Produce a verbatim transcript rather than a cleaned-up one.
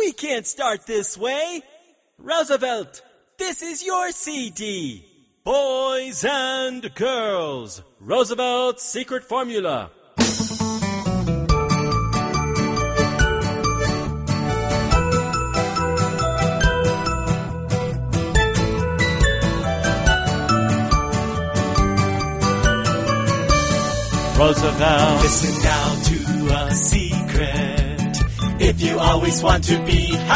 We can't start this way. Roosevelt, this is your C D. Boys and girls, Roosevelt's secret formula. Roosevelt, listen now to a secret. If you always want to be happy,